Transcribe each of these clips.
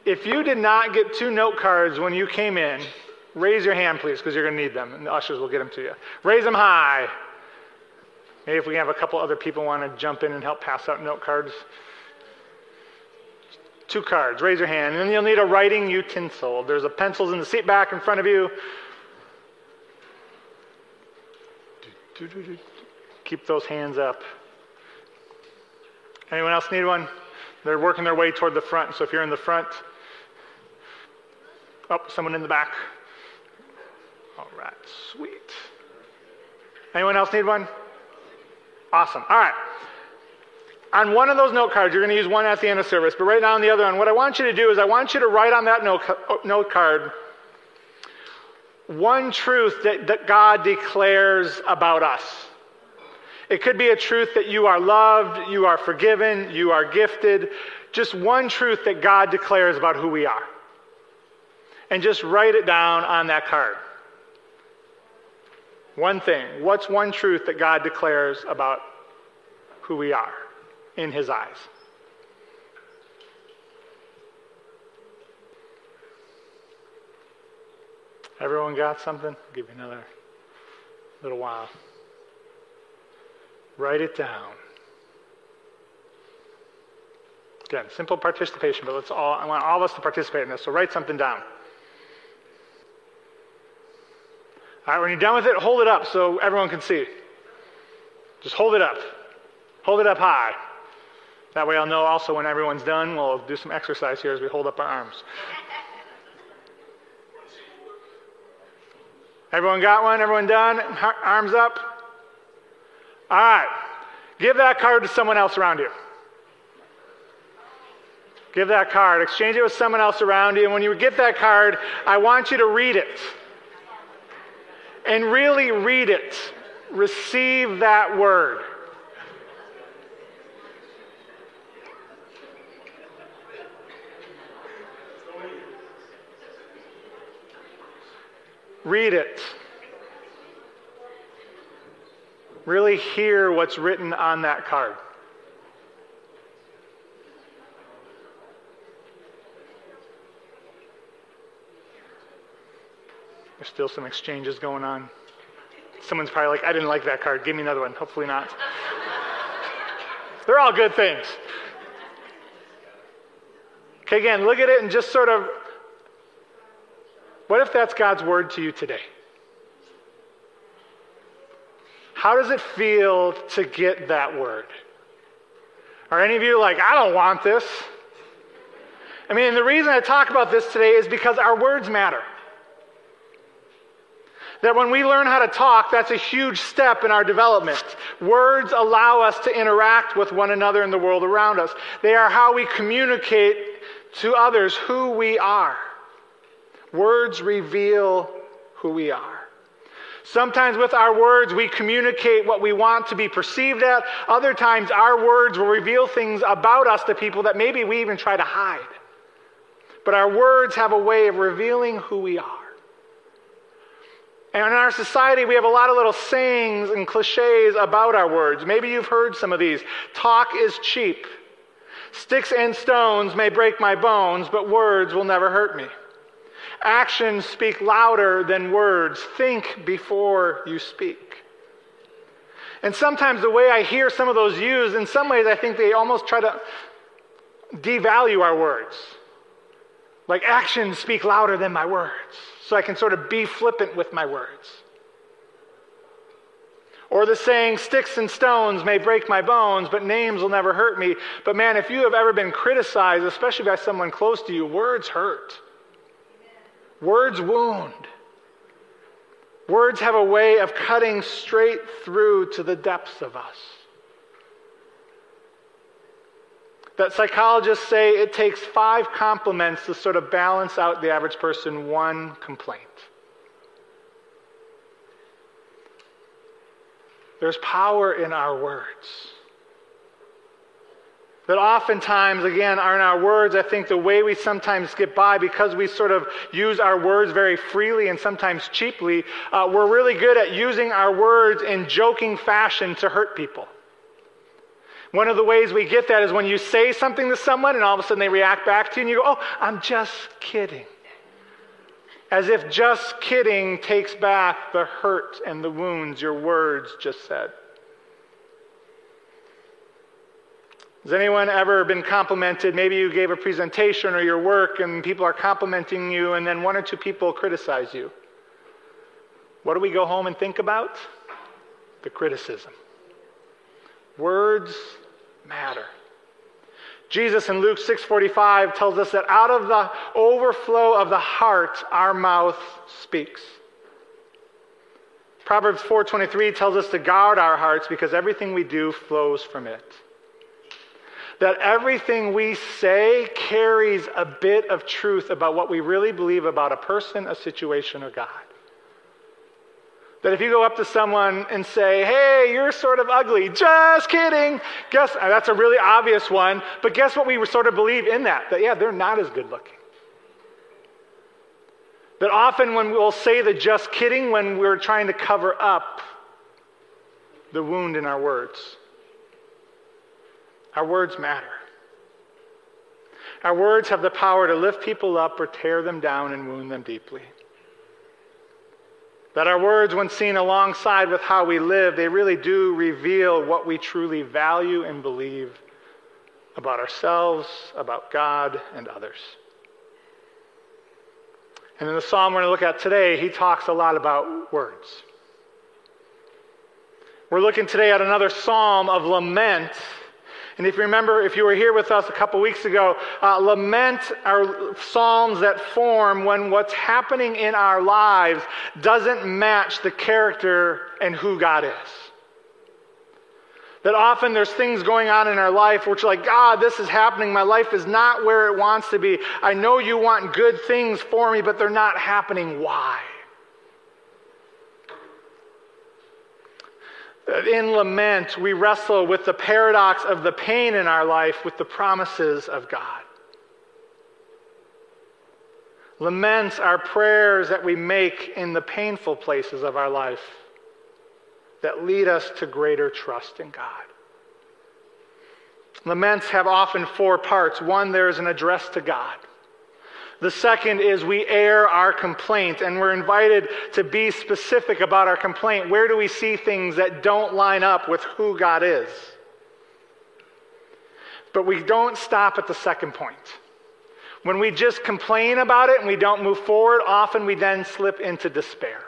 If you did not get 2 note cards when you came in, raise your hand, please, because you're going to need them, and the ushers will get them to you. Raise them high. Maybe if we have a couple other people want to jump in and help pass out note cards. 2 cards, raise your hand. And then you'll need a writing utensil. There's a pencils in the seat back in front of you. Keep those hands up. Anyone else need one? They're working their way toward the front, so if you're in the front, someone in the back. All right, sweet. Anyone else need one? Awesome. All right. On one of those note cards, you're going to use one at the end of service, but right now on the other one, what I want you to do is I want you to write on that note card one truth that God declares about us. It could be a truth that you are loved, you are forgiven, you are gifted. Just one truth that God declares about who we are. And just write it down on that card. One thing. What's one truth that God declares about who we are in his eyes? Everyone got something? I'll give you another little while. Write it down. Again, simple participation, but I want all of us to participate in this, so write something down. All right, when you're done with it, hold it up so everyone can see. Just hold it up. Hold it up high. That way I'll know also when everyone's done, we'll do some exercise here as we hold up our arms. Everyone got one? Everyone done? Arms up? All right. Give that card to someone else around you. Give that card. Exchange it with someone else around you. And when you get that card, I want you to read it. And really read it. Receive that word. Read it. Really hear what's written on that card. There's still some exchanges going on. Someone's probably like, I didn't like that card. Give me another one. Hopefully not. They're all good things. Okay, again, look at it and just sort of, what if that's God's word to you today? How does it feel to get that word? Are any of you like, I don't want this? I mean, the reason I talk about this today is because our words matter. That when we learn how to talk, that's a huge step in our development. Words allow us to interact with one another in the world around us. They are how we communicate to others who we are. Words reveal who we are. Sometimes with our words, we communicate what we want to be perceived at. Other times, our words will reveal things about us to people that maybe we even try to hide. But our words have a way of revealing who we are. And in our society, we have a lot of little sayings and cliches about our words. Maybe you've heard some of these. Talk is cheap. Sticks and stones may break my bones, but words will never hurt me. Actions speak louder than words. Think before you speak. And sometimes the way I hear some of those used, in some ways I think they almost try to devalue our words. Like actions speak louder than my words. So I can sort of be flippant with my words. Or the saying, sticks and stones may break my bones, but names will never hurt me. But man, if you have ever been criticized, especially by someone close to you, words hurt. Words wound. Words have a way of cutting straight through to the depths of us. That psychologists say it takes 5 compliments to sort of balance out the average person 1 complaint. There's power in our words. That oftentimes, again, in our words, I think the way we sometimes get by, because we sort of use our words very freely and sometimes cheaply, we're really good at using our words in joking fashion to hurt people. One of the ways we get that is when you say something to someone and all of a sudden they react back to you and you go, oh, I'm just kidding. As if just kidding takes back the hurt and the wounds your words just said. Has anyone ever been complimented? Maybe you gave a presentation or your work and people are complimenting you and then one or two people criticize you. What do we go home and think about? The criticism. Words matter. Jesus in Luke 6:45 tells us that out of the overflow of the heart, our mouth speaks. Proverbs 4:23 tells us to guard our hearts because everything we do flows from it. That everything we say carries a bit of truth about what we really believe about a person, a situation, or God. That if you go up to someone and say, hey, you're sort of ugly, just kidding. That's a really obvious one, but guess what we sort of believe in that? That, yeah, they're not as good looking. That often when we'll say the just kidding, when we're trying to cover up the wound in our words. Our words matter. Our words have the power to lift people up or tear them down and wound them deeply. That our words, when seen alongside with how we live, they really do reveal what we truly value and believe about ourselves, about God, and others. And in the psalm we're going to look at today, he talks a lot about words. We're looking today at another psalm of lament. And if you remember, if you were here with us a couple weeks ago, lament are psalms that form when what's happening in our lives doesn't match the character and who God is. That often there's things going on in our life which are like, God, this is happening. My life is not where it wants to be. I know you want good things for me, but they're not happening. Why? In lament, we wrestle with the paradox of the pain in our life with the promises of God. Laments are prayers that we make in the painful places of our life that lead us to greater trust in God. Laments have often four parts. One, there's an address to God. The second is we air our complaint, and we're invited to be specific about our complaint. Where do we see things that don't line up with who God is? But we don't stop at the second point. When we just complain about it and we don't move forward, often we then slip into despair.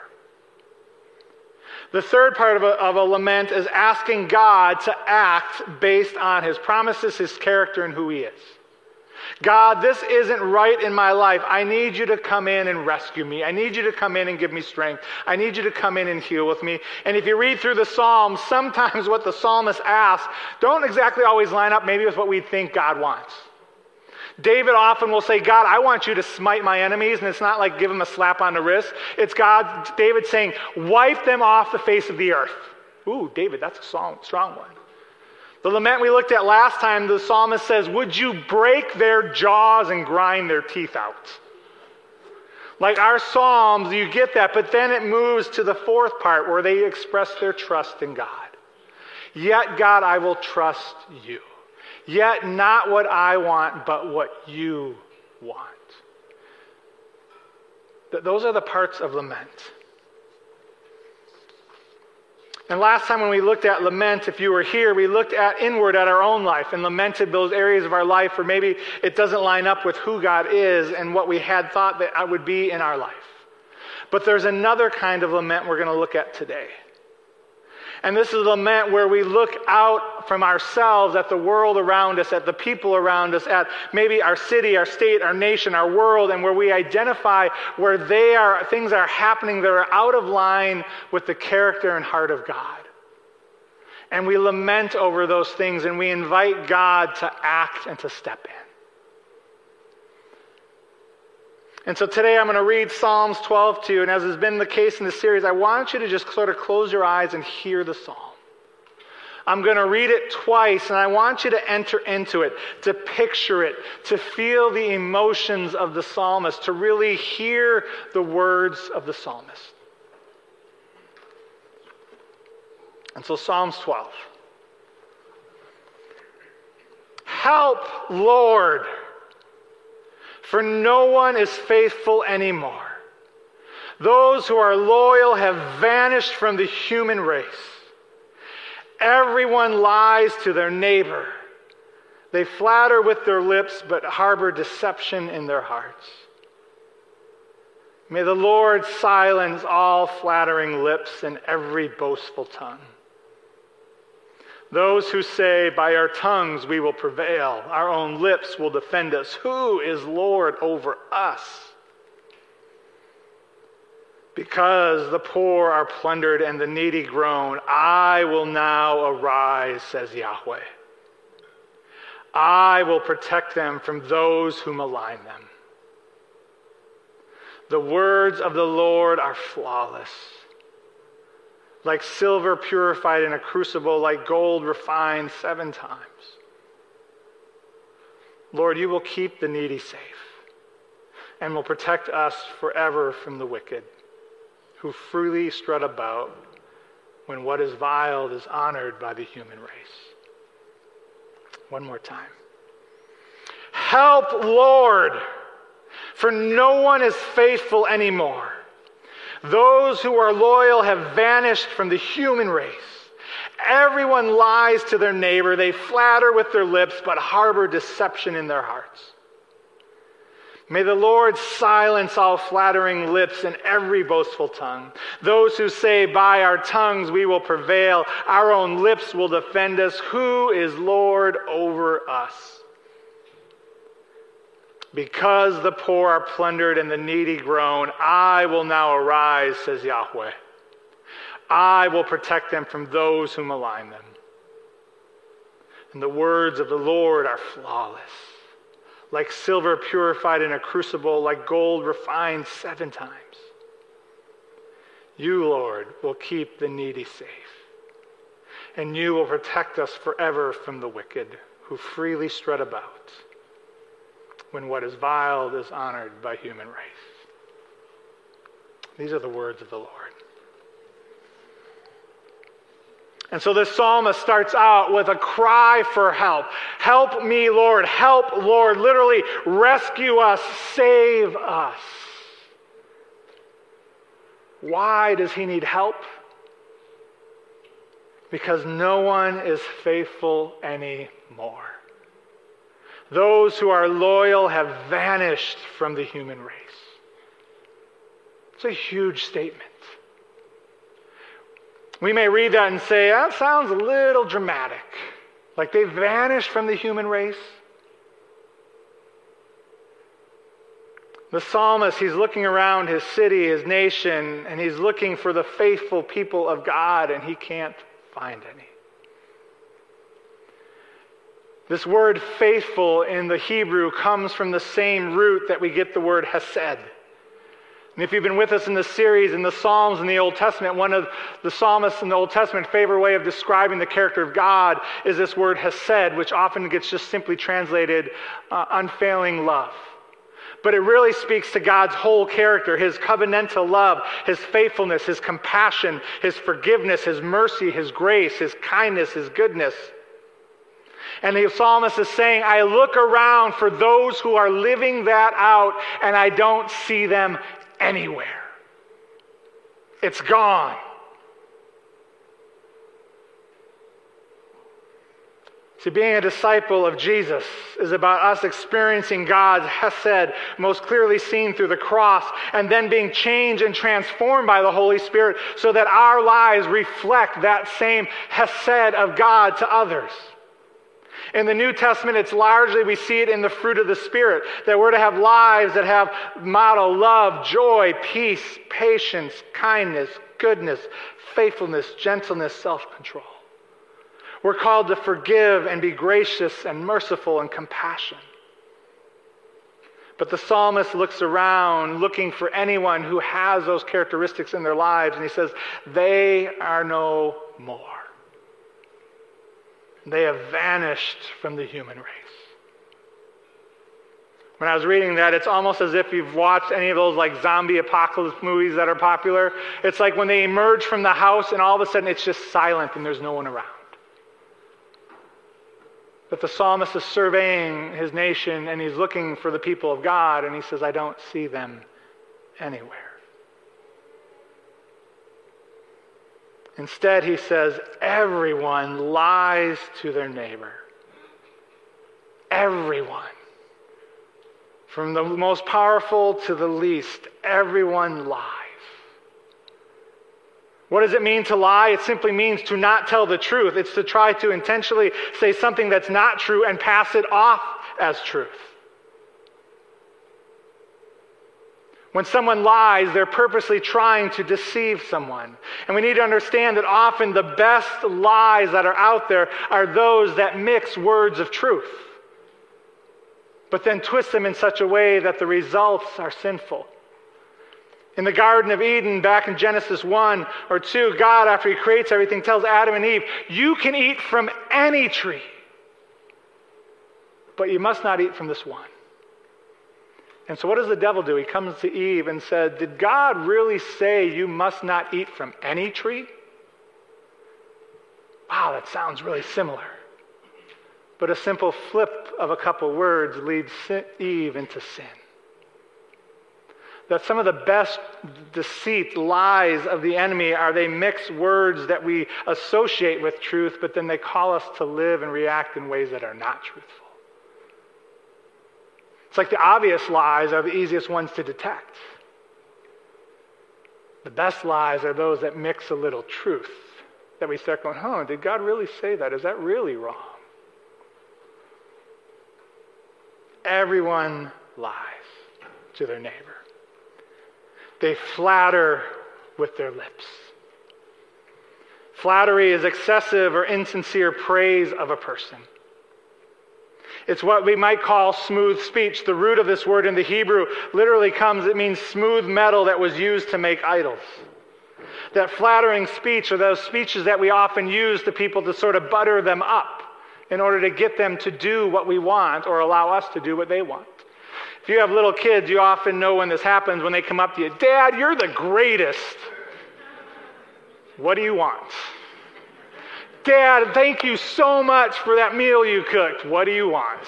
The third part of a lament is asking God to act based on his promises, his character, and who he is. God, this isn't right in my life. I need you to come in and rescue me. I need you to come in and give me strength. I need you to come in and heal with me. And if you read through the Psalms, sometimes what the psalmist asks don't exactly always line up maybe with what we think God wants. David often will say, God, I want you to smite my enemies, and it's not like give him a slap on the wrist. It's David saying, wipe them off the face of the earth. Ooh, David, that's a strong one. The lament we looked at last time, the psalmist says, would you break their jaws and grind their teeth out? Like our psalms, you get that, but then it moves to the fourth part where they express their trust in God. Yet, God, I will trust you. Yet not what I want, but what you want. Those are the parts of lament. And last time when we looked at lament, if you were here, we looked inward at our own life and lamented those areas of our life where maybe it doesn't line up with who God is and what we had thought that I would be in our life. But there's another kind of lament we're going to look at today. And this is lament where we look out from ourselves at the world around us, at the people around us, at maybe our city, our state, our nation, our world, and where we identify where things are happening that are out of line with the character and heart of God. And we lament over those things and we invite God to act and to step in. And so today I'm going to read Psalms 12 to you, and as has been the case in this series, I want you to just sort of close your eyes and hear the psalm. I'm going to read it twice, and I want you to enter into it, to picture it, to feel the emotions of the psalmist, to really hear the words of the psalmist. And so Psalms 12. Help, Lord, for no one is faithful anymore. Those who are loyal have vanished from the human race. Everyone lies to their neighbor. They flatter with their lips, but harbor deception in their hearts. May the Lord silence all flattering lips and every boastful tongue. Those who say, by our tongues we will prevail, our own lips will defend us. Who is Lord over us? Because the poor are plundered and the needy groan, I will now arise, says Yahweh. I will protect them from those who malign them. The words of the Lord are flawless, like silver purified in a crucible, like gold refined 7 times. Lord, you will keep the needy safe and will protect us forever from the wicked, who freely strut about when what is vile is honored by the human race. One more time. Help, Lord, for no one is faithful anymore. Those who are loyal have vanished from the human race. Everyone lies to their neighbor. They flatter with their lips, but harbor deception in their hearts. May the Lord silence all flattering lips and every boastful tongue. Those who say, by our tongues we will prevail, our own lips will defend us. Who is Lord over us? Because the poor are plundered and the needy groan, I will now arise, says Yahweh. I will protect them from those who malign them. And the words of the Lord are flawless, like silver purified in a crucible, like gold refined 7 times. You, Lord, will keep the needy safe, and you will protect us forever from the wicked, who freely strut about when what is vile is honored by human race. These are the words of the Lord. And so this psalmist starts out with a cry for help. Help me, Lord. Help, Lord. Literally, rescue us. Save us. Why does he need help? Because no one is faithful anymore. Those who are loyal have vanished from the human race. It's a huge statement. We may read that and say, that sounds a little dramatic. Like they vanished from the human race. The psalmist, he's looking around his city, his nation, and he's looking for the faithful people of God, and he can't find any. This word faithful in the Hebrew comes from the same root that we get the word hesed. And if you've been with us in the series in the Psalms in the Old Testament, one of the psalmists in the Old Testament favorite way of describing the character of God is this word hesed, which often gets just simply translated unfailing love. But it really speaks to God's whole character, his covenantal love, his faithfulness, his compassion, his forgiveness, his mercy, his grace, his kindness, his goodness. And the psalmist is saying, I look around for those who are living that out, and I don't see them anywhere. It's gone. See, being a disciple of Jesus is about us experiencing God's hesed most clearly seen through the cross, and then being changed and transformed by the Holy Spirit so that our lives reflect that same hesed of God to others. In the New Testament, it's largely, we see it in the fruit of the Spirit, that we're to have lives that have motto, love, joy, peace, patience, kindness, goodness, faithfulness, gentleness, self-control. We're called to forgive and be gracious and merciful and compassionate. But the psalmist looks around looking for anyone who has those characteristics in their lives, and he says, they are no more. They have vanished from the human race. When I was reading that, it's almost as if you've watched any of those like zombie apocalypse movies that are popular. It's like when they emerge from the house and all of a sudden it's just silent and there's no one around. That the psalmist is surveying his nation and he's looking for the people of God and he says, I don't see them anywhere. Instead, he says, everyone lies to their neighbor. Everyone. From the most powerful to the least, everyone lies. What does it mean to lie? It simply means to not tell the truth. It's to try to intentionally say something that's not true and pass it off as truth. When someone lies, they're purposely trying to deceive someone. And we need to understand that often the best lies that are out there are those that mix words of truth, but then twist them in such a way that the results are sinful. In the Garden of Eden, back in Genesis 1 or 2, God, after he creates everything, tells Adam and Eve, you can eat from any tree, but you must not eat from this one. And so what does the devil do? He comes to Eve and said, did God really say you must not eat from any tree? Wow, that sounds really similar. But a simple flip of a couple words leads Eve into sin. That some of the best deceit, lies of the enemy are they mix words that we associate with truth, but then they call us to live and react in ways that are not truthful. It's like the obvious lies are the easiest ones to detect. The best lies are those that mix a little truth, that we start going, oh, did God really say that? Is that really wrong? Everyone lies to their neighbor. They flatter with their lips. Flattery is excessive or insincere praise of a person. It's what we might call smooth speech. The root of this word in the Hebrew literally it means smooth metal that was used to make idols. That flattering speech are those speeches that we often use to people to sort of butter them up in order to get them to do what we want or allow us to do what they want. If you have little kids, you often know when this happens when they come up to you, Dad, you're the greatest. What do you want? Dad, thank you so much for that meal you cooked. What do you want?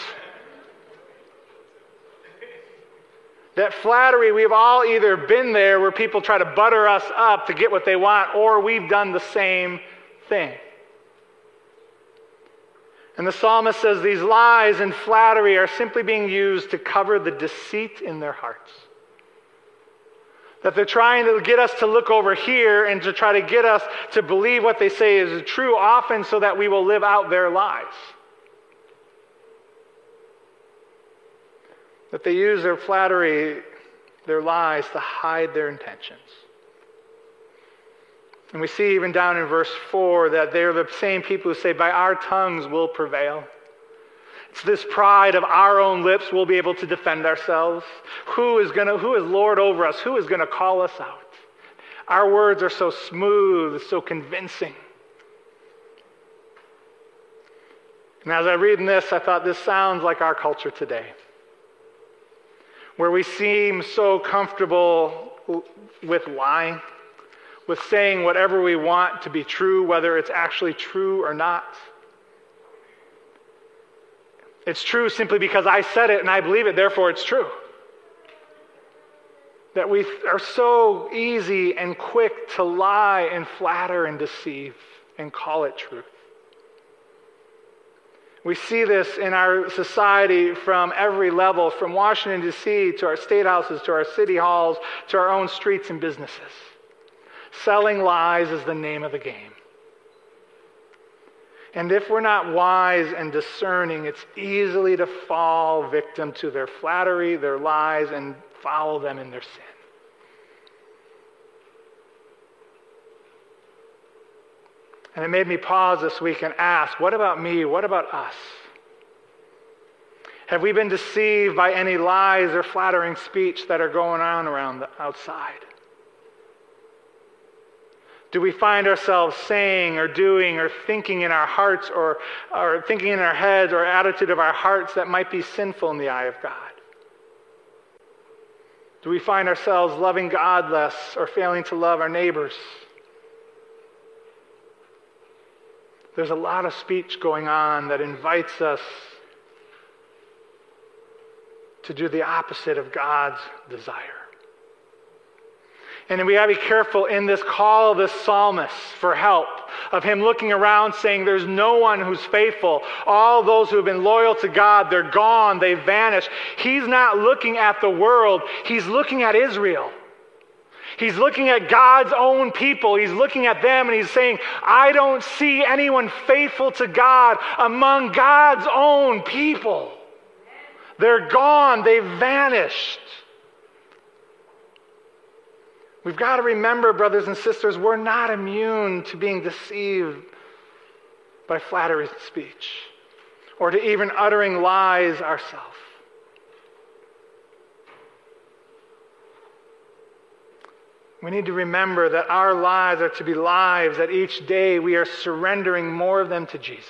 That flattery, we've all either been there where people try to butter us up to get what they want, or we've done the same thing. And the psalmist says these lies and flattery are simply being used to cover the deceit in their hearts. That they're trying to get us to look over here and to try to get us to believe what they say is true, often so that we will live out their lies. That they use their flattery, their lies, to hide their intentions. And we see even down in verse 4 that they're the same people who say, by our tongues we'll prevail. It's this pride of our own lips we'll be able to defend ourselves. Who is Lord over us? Who is going to call us out? Our words are so smooth, so convincing. And as I read in this, I thought this sounds like our culture today, where we seem so comfortable with lying, with saying whatever we want to be true, whether it's actually true or not. It's true simply because I said it and I believe it, therefore it's true. That we are so easy and quick to lie and flatter and deceive and call it truth. We see this in our society from every level, from Washington, D.C., to our state houses, to our city halls, to our own streets and businesses. Selling lies is the name of the game. And if we're not wise and discerning, it's easily to fall victim to their flattery, their lies, and follow them in their sin. And it made me pause this week and ask, what about me? What about us? Have we been deceived by any lies or flattering speech that are going on around the outside? Do we find ourselves saying or doing or thinking in our hearts or thinking in our heads or attitude of our hearts that might be sinful in the eye of God? Do we find ourselves loving God less or failing to love our neighbors? There's a lot of speech going on that invites us to do the opposite of God's desire. And we got to be careful in this call of this psalmist for help, of him looking around saying there's no one who's faithful. All those who have been loyal to God, they're gone, they've vanished. He's not looking at the world, he's looking at Israel. He's looking at God's own people. He's looking at them and he's saying, I don't see anyone faithful to God among God's own people. They're gone, they've vanished. We've got to remember, brothers and sisters, we're not immune to being deceived by flattery speech or to even uttering lies ourselves. We need to remember that our lives are to be lives that each day we are surrendering more of them to Jesus.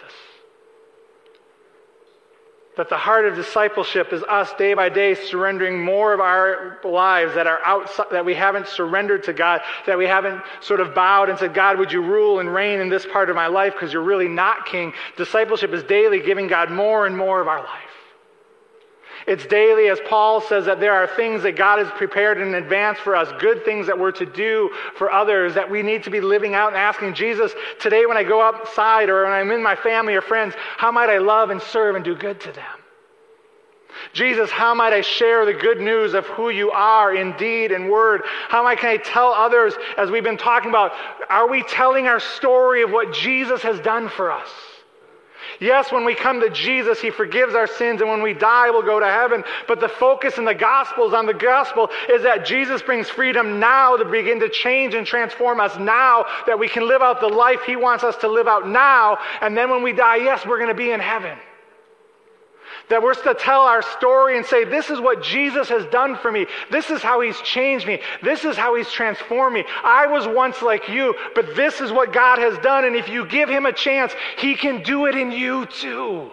That the heart of discipleship is us day by day surrendering more of our lives that are outside, that we haven't surrendered to God, that we haven't sort of bowed and said, God, would you rule and reign in this part of my life because you're really not king. Discipleship is daily giving God more and more of our life. It's daily, as Paul says, that there are things that God has prepared in advance for us, good things that we're to do for others, that we need to be living out and asking Jesus, today when I go outside or when I'm in my family or friends, how might I love and serve and do good to them? Jesus, how might I share the good news of who you are in deed and word? How can I tell others, as we've been talking about, are we telling our story of what Jesus has done for us? Yes, when we come to Jesus, he forgives our sins, and when we die, we'll go to heaven. But the focus in the Gospels on the gospel is that Jesus brings freedom now to begin to change and transform us now, that we can live out the life he wants us to live out now. And then when we die, yes, we're going to be in heaven. That we're to tell our story and say, this is what Jesus has done for me. This is how he's changed me. This is how he's transformed me. I was once like you, but this is what God has done. And if you give him a chance, he can do it in you too.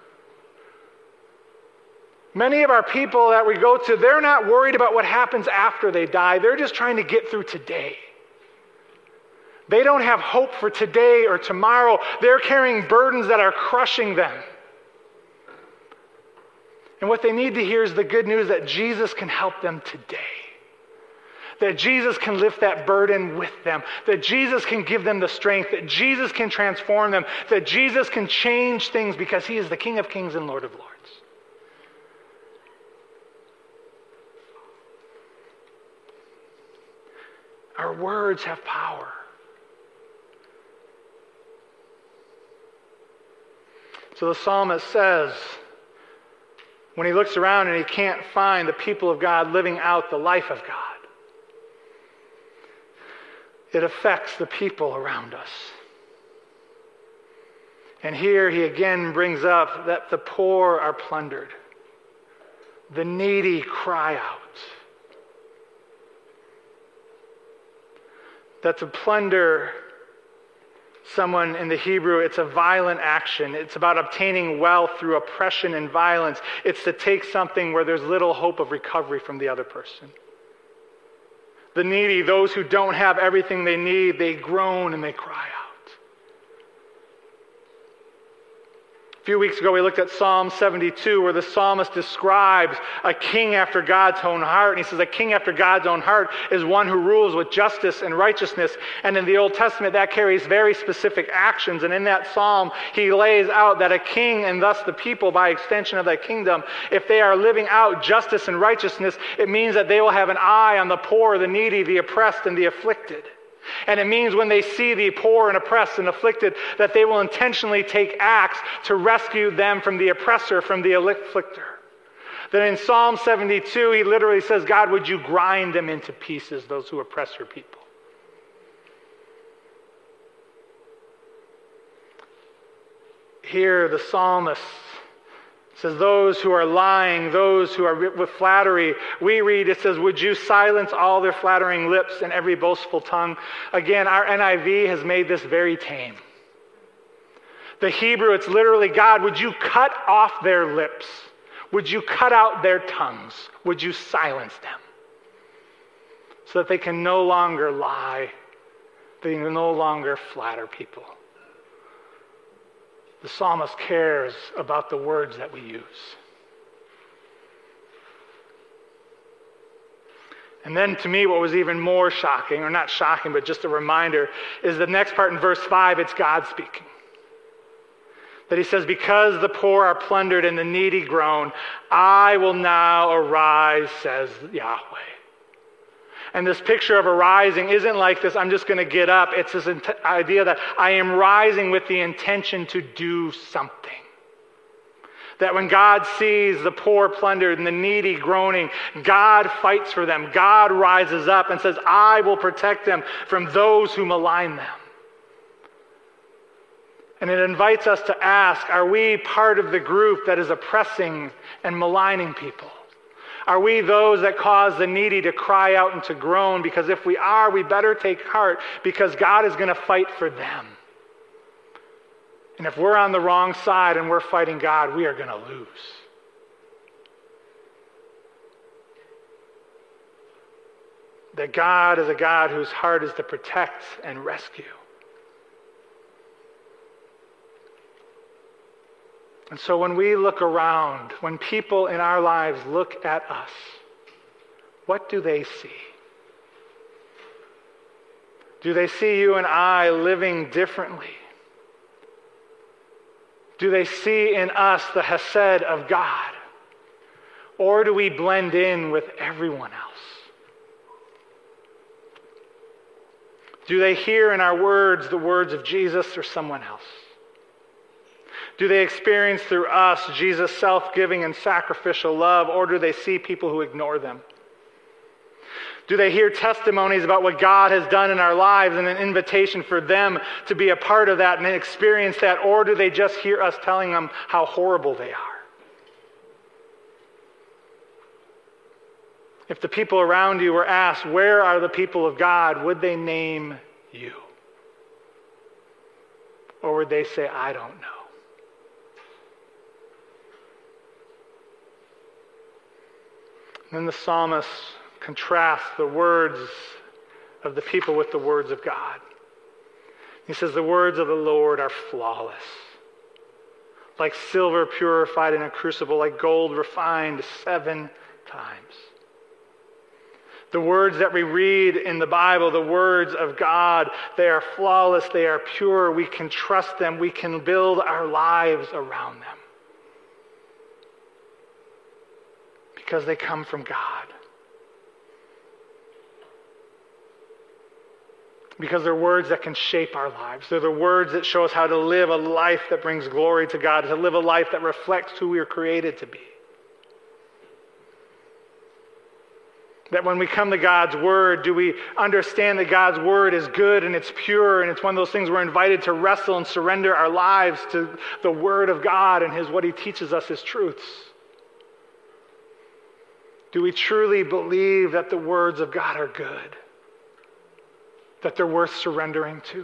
Many of our people that we go to, they're not worried about what happens after they die. They're just trying to get through today. They don't have hope for today or tomorrow. They're carrying burdens that are crushing them. And what they need to hear is the good news that Jesus can help them today. That Jesus can lift that burden with them. That Jesus can give them the strength. That Jesus can transform them. That Jesus can change things because he is the King of Kings and Lord of Lords. Our words have power. So the psalmist says, when he looks around and he can't find the people of God living out the life of God, it affects the people around us. And here he again brings up that the poor are plundered. The needy cry out. That to plunder someone in the Hebrew, it's a violent action. It's about obtaining wealth through oppression and violence. It's to take something where there's little hope of recovery from the other person. The needy, those who don't have everything they need, they groan and they cry out. A few weeks ago, we looked at Psalm 72, where the psalmist describes a king after God's own heart. And he says a king after God's own heart is one who rules with justice and righteousness. And in the Old Testament, that carries very specific actions. And in that psalm, he lays out that a king, and thus the people by extension of that kingdom, if they are living out justice and righteousness, it means that they will have an eye on the poor, the needy, the oppressed, and the afflicted. And it means when they see the poor and oppressed and afflicted, that they will intentionally take acts to rescue them from the oppressor, from the afflictor. Then in Psalm 72, he literally says, God, would you grind them into pieces, those who oppress your people? Here the psalmist says, those who are lying, those who are with flattery. We read, it says, would you silence all their flattering lips and every boastful tongue? Again, our NIV has made this very tame. The Hebrew, it's literally, God, would you cut off their lips? Would you cut out their tongues? Would you silence them? So that they can no longer lie. They can no longer flatter people. The psalmist cares about the words that we use. And then to me, what was even more shocking, or not shocking, but just a reminder, is the next part in verse 5, it's God speaking. That he says, because the poor are plundered and the needy groan, I will now arise, says Yahweh. And this picture of arising isn't like this, I'm just going to get up. It's this idea that I am rising with the intention to do something. That when God sees the poor plundered and the needy groaning, God fights for them. God rises up and says, I will protect them from those who malign them. And it invites us to ask, are we part of the group that is oppressing and maligning people? Are we those that cause the needy to cry out and to groan? Because if we are, we better take heart, because God is going to fight for them. And if we're on the wrong side and we're fighting God, we are going to lose. That God is a God whose heart is to protect and rescue. And so when we look around, when people in our lives look at us, what do they see? Do they see you and I living differently? Do they see in us the Hesed of God? Or do we blend in with everyone else? Do they hear in our words the words of Jesus or someone else? Do they experience through us Jesus' self-giving and sacrificial love, or do they see people who ignore them? Do they hear testimonies about what God has done in our lives and an invitation for them to be a part of that and experience that, or do they just hear us telling them how horrible they are? If the people around you were asked, where are the people of God, would they name you? Or would they say, I don't know? And then the psalmist contrasts the words of the people with the words of God. He says, the words of the Lord are flawless, like silver purified in a crucible, like gold refined 7 times. The words that we read in the Bible, the words of God, they are flawless, they are pure. We can trust them. We can build our lives around them. Because they come from God. Because they're words that can shape our lives. They're the words that show us how to live a life that brings glory to God, to live a life that reflects who we are created to be. That when we come to God's Word, do we understand that God's Word is good and it's pure, and it's one of those things we're invited to wrestle and surrender our lives to the Word of God and what He teaches us, His truths. Do we truly believe that the words of God are good? That they're worth surrendering to?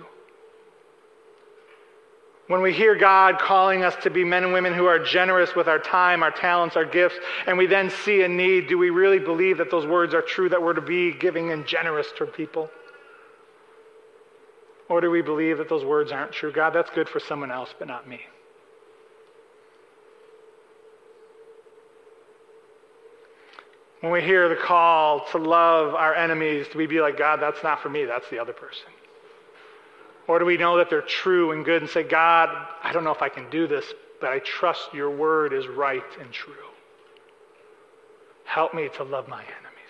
When we hear God calling us to be men and women who are generous with our time, our talents, our gifts, and we then see a need, do we really believe that those words are true, that we're to be giving and generous to people? Or do we believe that those words aren't true? God, that's good for someone else, but not me. When we hear the call to love our enemies, do we be like, God, that's not for me, that's the other person? Or do we know that they're true and good and say, God, I don't know if I can do this, but I trust your word is right and true. Help me to love my enemies.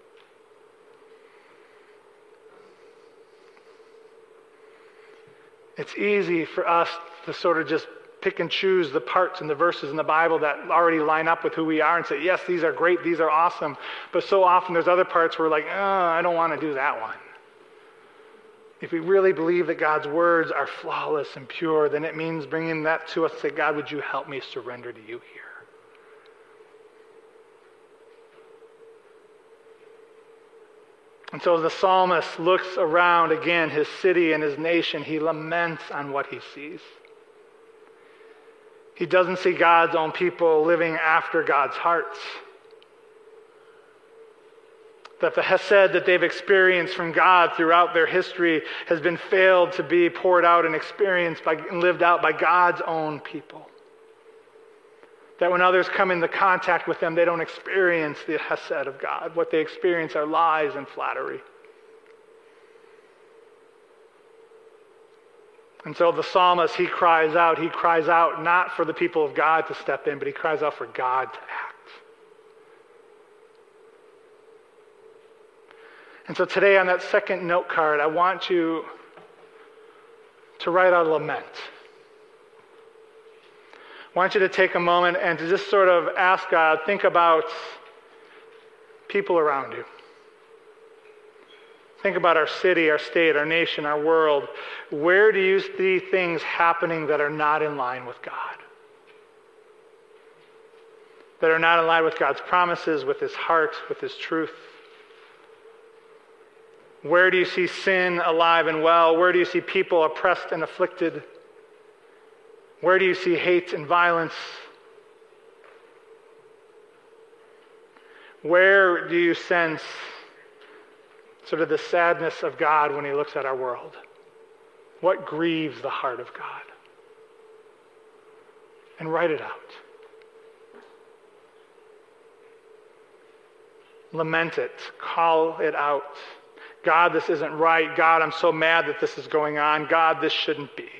It's easy for us to sort of just pick and choose the parts and the verses in the Bible that already line up with who we are and say, yes, these are great, these are awesome. But so often there's other parts where we're like, I don't want to do that one. If we really believe that God's words are flawless and pure, then it means bringing that to us and say, God, would you help me surrender to you here? And so as the psalmist looks around again, his city and his nation, he laments on what he sees. He doesn't see God's own people living after God's hearts. That the hesed that they've experienced from God throughout their history has been failed to be poured out and experienced and lived out by God's own people. That when others come into contact with them, they don't experience the hesed of God. What they experience are lies and flattery. And so the psalmist, he cries out not for the people of God to step in, but he cries out for God to act. And so today on that second note card, I want you to write out a lament. I want you to take a moment and to just sort of ask God, think about people around you. Think about our city, our state, our nation, our world. Where do you see things happening that are not in line with God? That are not in line with God's promises, with His heart, with His truth? Where do you see sin alive and well? Where do you see people oppressed and afflicted? Where do you see hate and violence? Where do you sense sort of the sadness of God when He looks at our world? What grieves the heart of God? And write it out. Lament it. Call it out. God, this isn't right. God, I'm so mad that this is going on. God, this shouldn't be.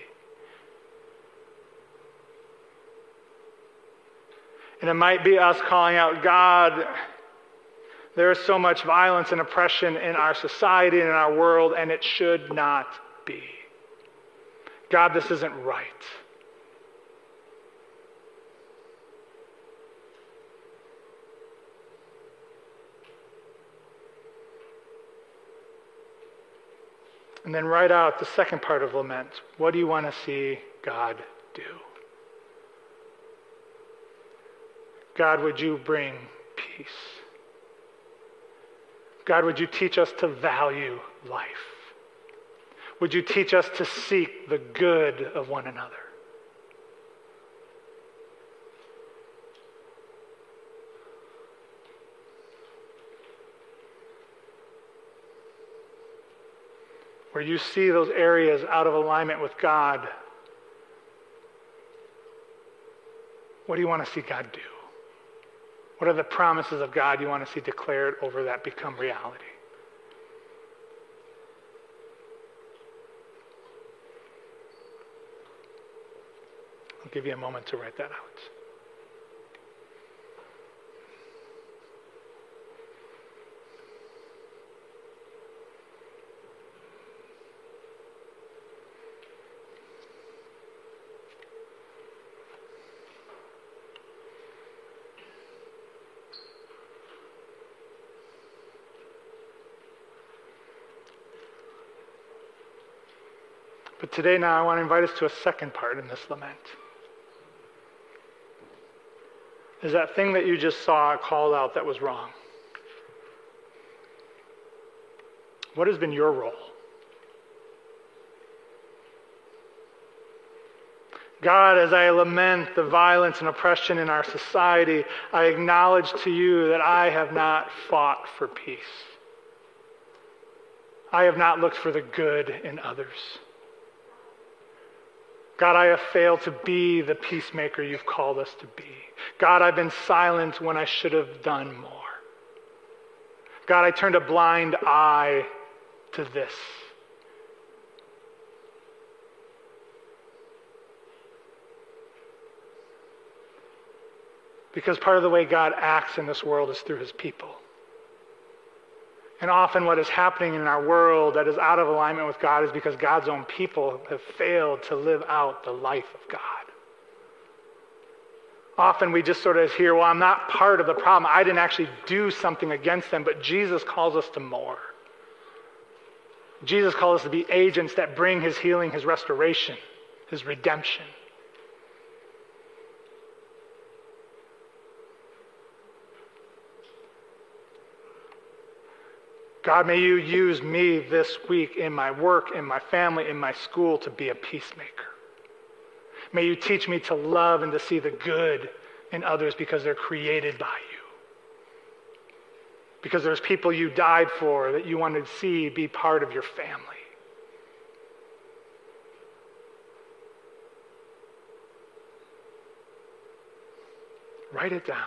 And it might be us calling out, God, there is so much violence and oppression in our society and in our world, and it should not be. God, this isn't right. And then write out the second part of lament. What do you want to see God do? God, would you bring peace? God, would you teach us to value life? Would you teach us to seek the good of one another? Where you see those areas out of alignment with God, what do you want to see God do? What are the promises of God you want to see declared over that become reality? I'll give you a moment to write that out. But today now I want to invite us to a second part in this lament. Is that thing that you just saw called out that was wrong? What has been your role? God, as I lament the violence and oppression in our society, I acknowledge to you that I have not fought for peace. I have not looked for the good in others. God, I have failed to be the peacemaker you've called us to be. God, I've been silent when I should have done more. God, I turned a blind eye to this. Because part of the way God acts in this world is through His people. And often what is happening in our world that is out of alignment with God is because God's own people have failed to live out the life of God. Often we just sort of hear, well, I'm not part of the problem. I didn't actually do something against them, but Jesus calls us to more. Jesus calls us to be agents that bring His healing, His restoration, His redemption. God, may you use me this week in my work, in my family, in my school to be a peacemaker. May you teach me to love and to see the good in others because they're created by you. because there's people you died for that you wanted to see be part of your family. Write it down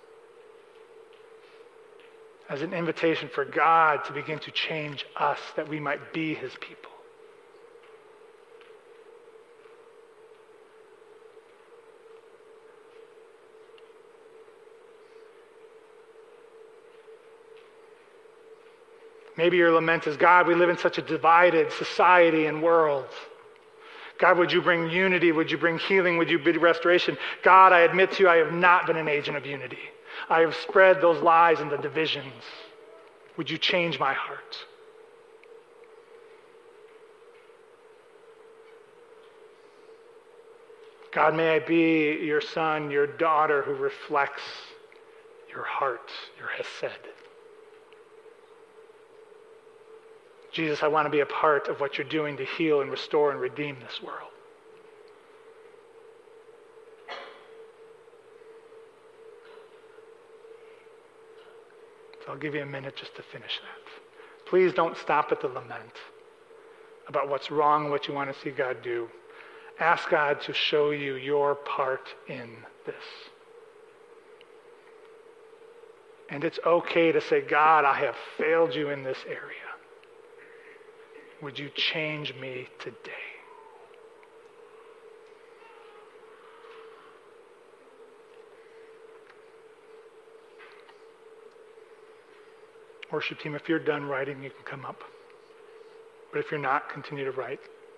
as an invitation for God to begin to change us that we might be his people. Maybe your lament is, God, we live in such a divided society and world. God, would you bring unity? Would you bring healing? Would you bring restoration? God, I admit to you, I have not been an agent of unity. I have spread those lies and the divisions. Would you change my heart? God, may I be your son, your daughter who reflects your heart, your hesed. Jesus, I want to be a part of what you're doing to heal and restore and redeem this world. So I'll give you a minute just to finish that. Please don't stop at the lament about what's wrong, what you want to see God do. Ask God to show you your part in this. And it's okay to say, God, I have failed you in this area. Would you change me today? Worship team, if you're done writing, you can come up. But if you're not, continue to write.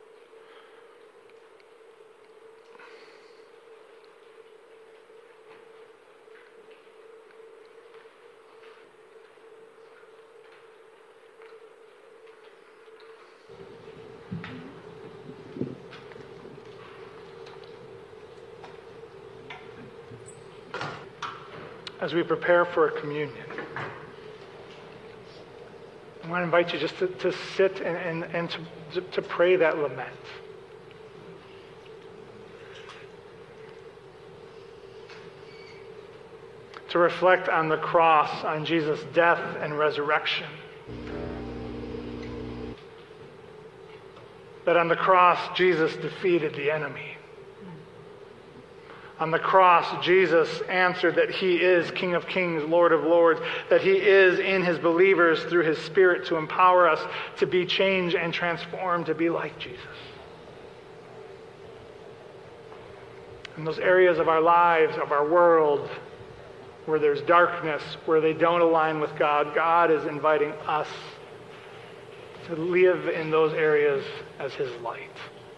As we prepare for a communion, I want to invite you just to sit and to pray that lament. To reflect on the cross, on Jesus' death and resurrection. That on the cross, Jesus defeated the enemy. On the cross, Jesus answered that he is King of Kings, Lord of Lords, that he is in his believers through his Spirit to empower us to be changed and transformed to be like Jesus. In those areas of our lives, of our world, where there's darkness, where they don't align with God, God is inviting us to live in those areas as his light.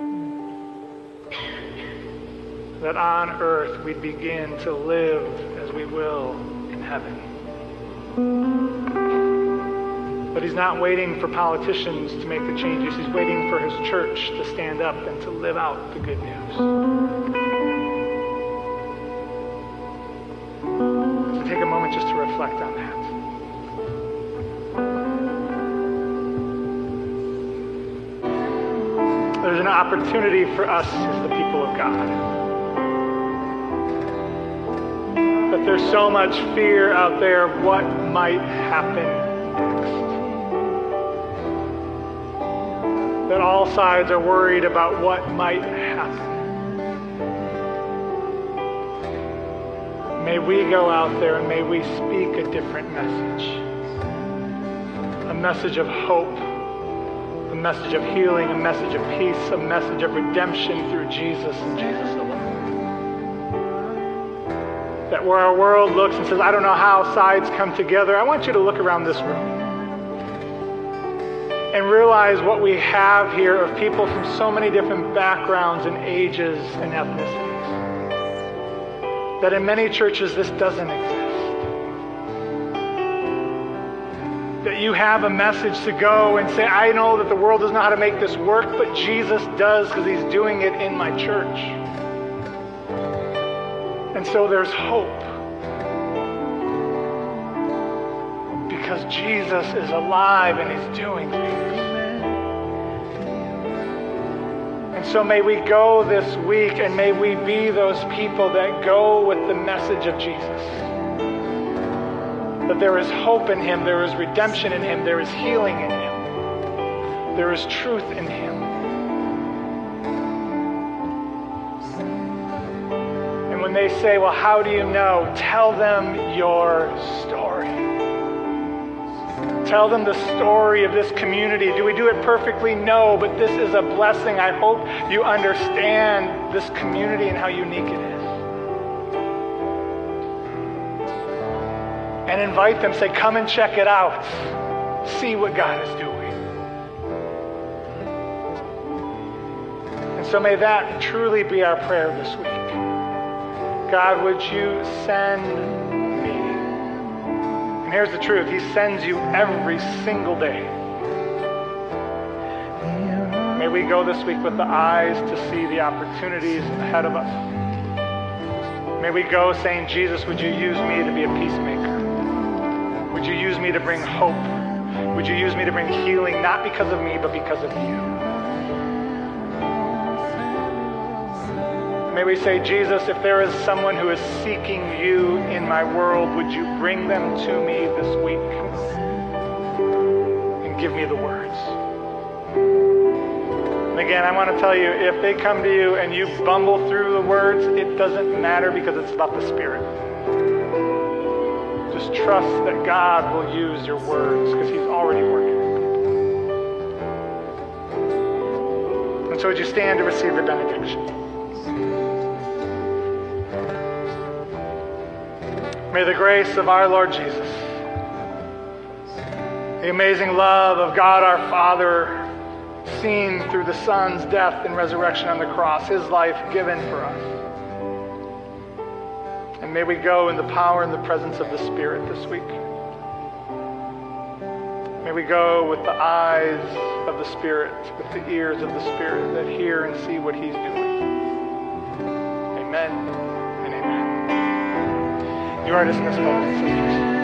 That on earth we'd begin to live as we will in heaven. But he's not waiting for politicians to make the changes. He's waiting for his church to stand up and to live out the good news. So take a moment just to reflect on that. There's an opportunity for us as the people of God. But there's so much fear out there of what might happen next. That all sides are worried about what might happen. May we go out there and may we speak a different message. A message of hope, a message of healing, a message of peace, a message of redemption through Jesus and Jesus alone. That where our world looks and says, I don't know how sides come together, I want you to look around this room and realize what we have here of people from so many different backgrounds and ages and ethnicities. That in many churches this doesn't exist. That you have a message to go and say, I know that the world doesn't know how to make this work, but Jesus does because he's doing it in my church. And so there's hope. Because Jesus is alive and he's doing things. And so may we go this week and may we be those people that go with the message of Jesus. that there is hope in him, there is redemption in him, there is healing in him, there is truth in him. And when they say, well, how do you know? Tell them your story. Tell them the story of this community. Do we do it perfectly? No, but this is a blessing. I hope you understand this community and how unique it is. And invite them, say, come and check it out. See what God is doing. And so may that truly be our prayer this week. God, would you send me? And here's the truth. He sends you every single day. May we go this week with the eyes to see the opportunities ahead of us. May we go saying, Jesus, would you use me to be a peacemaker? Would you use me to bring hope? Would you use me to bring healing, not because of me, but because of you? May we say, Jesus, if there is someone who is seeking you in my world, would you bring them to me this week and give me the words? And again, I want to tell you, if they come to you and you bumble through the words, it doesn't matter because it's about the Spirit. Just trust that God will use your words because he's already working. And so would you stand to receive the benediction? May the grace of our Lord Jesus, the amazing love of God our Father, seen through the Son's death and resurrection on the cross, his life given for us. And may we go in the power and the presence of the Spirit this week. May we go with the eyes of the Spirit, with the ears of the Spirit that hear and see what he's doing. Amen and amen. You are dismissed, brothers and sisters.